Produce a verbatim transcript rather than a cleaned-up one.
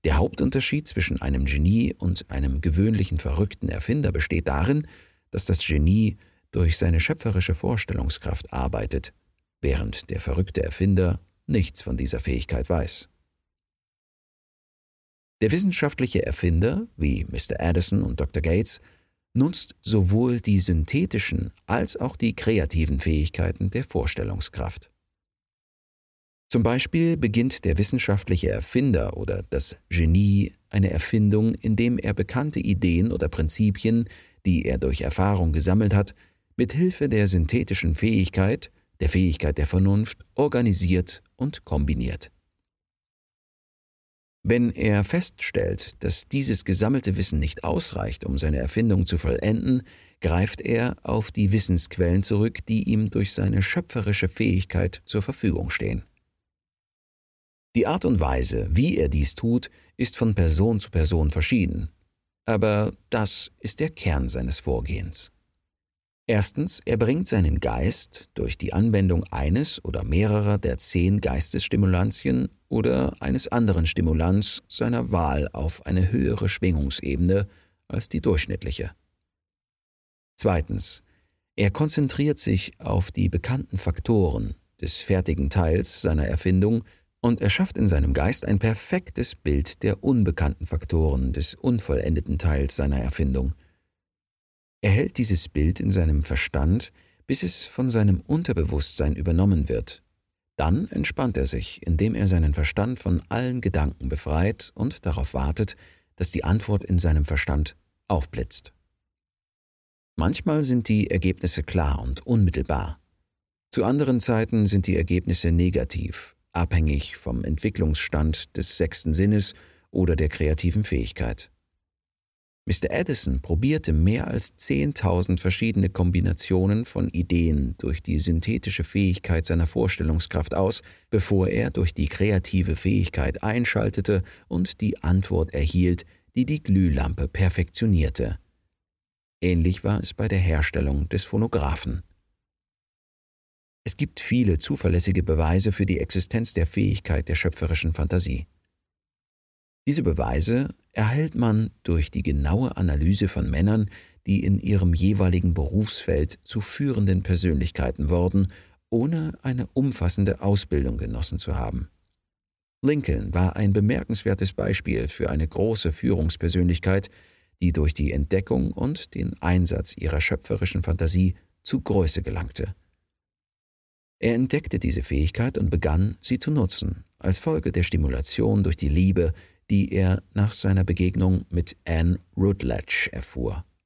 Der Hauptunterschied zwischen einem Genie und einem gewöhnlichen verrückten Erfinder besteht darin, dass das Genie durch seine schöpferische Vorstellungskraft arbeitet, während der verrückte Erfinder nichts von dieser Fähigkeit weiß. Der wissenschaftliche Erfinder, wie Mister Edison und Doktor Gates, nutzt sowohl die synthetischen als auch die kreativen Fähigkeiten der Vorstellungskraft. Zum Beispiel beginnt der wissenschaftliche Erfinder oder das Genie eine Erfindung, indem er bekannte Ideen oder Prinzipien, die er durch Erfahrung gesammelt hat, mit Hilfe der synthetischen Fähigkeit, der Fähigkeit der Vernunft, organisiert und kombiniert. Wenn er feststellt, dass dieses gesammelte Wissen nicht ausreicht, um seine Erfindung zu vollenden, greift er auf die Wissensquellen zurück, die ihm durch seine schöpferische Fähigkeit zur Verfügung stehen. Die Art und Weise, wie er dies tut, ist von Person zu Person verschieden, aber das ist der Kern seines Vorgehens. Erstens, er bringt seinen Geist durch die Anwendung eines oder mehrerer der zehn Geistesstimulantien oder eines anderen Stimulants seiner Wahl auf eine höhere Schwingungsebene als die durchschnittliche. Zweitens, er konzentriert sich auf die bekannten Faktoren des fertigen Teils seiner Erfindung und erschafft in seinem Geist ein perfektes Bild der unbekannten Faktoren des unvollendeten Teils seiner Erfindung. Er hält dieses Bild in seinem Verstand, bis es von seinem Unterbewusstsein übernommen wird. Dann entspannt er sich, indem er seinen Verstand von allen Gedanken befreit und darauf wartet, dass die Antwort in seinem Verstand aufblitzt. Manchmal sind die Ergebnisse klar und unmittelbar. Zu anderen Zeiten sind die Ergebnisse negativ, abhängig vom Entwicklungsstand des sechsten Sinnes oder der kreativen Fähigkeit. Mister Edison probierte mehr als zehntausend verschiedene Kombinationen von Ideen durch die synthetische Fähigkeit seiner Vorstellungskraft aus, bevor er durch die kreative Fähigkeit einschaltete und die Antwort erhielt, die die Glühlampe perfektionierte. Ähnlich war es bei der Herstellung des Phonographen. Es gibt viele zuverlässige Beweise für die Existenz der Fähigkeit der schöpferischen Fantasie. Diese Beweise erhält man durch die genaue Analyse von Männern, die in ihrem jeweiligen Berufsfeld zu führenden Persönlichkeiten wurden, ohne eine umfassende Ausbildung genossen zu haben. Lincoln war ein bemerkenswertes Beispiel für eine große Führungspersönlichkeit, die durch die Entdeckung und den Einsatz ihrer schöpferischen Fantasie zu Größe gelangte. Er entdeckte diese Fähigkeit und begann, sie zu nutzen, als Folge der Stimulation durch die Liebe, die er nach seiner Begegnung mit Anne Rutledge erfuhr.